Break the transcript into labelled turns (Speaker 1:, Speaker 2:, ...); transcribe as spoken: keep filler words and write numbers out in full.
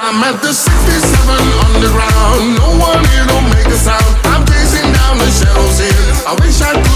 Speaker 1: I'm at the sixty-seven underground. No one here to make a sound. I'm chasing down the shadows here. I wish I could